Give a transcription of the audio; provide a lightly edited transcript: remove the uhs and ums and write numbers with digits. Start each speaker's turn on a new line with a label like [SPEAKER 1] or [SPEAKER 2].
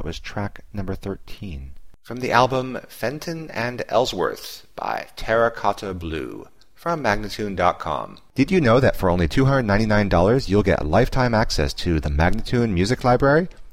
[SPEAKER 1] That was track number 13. From the album Fenton and Ellsworth by Terracotta Blue from Magnatune.com. Did you know that for only $299 you'll get lifetime access to the Magnatune Music Library?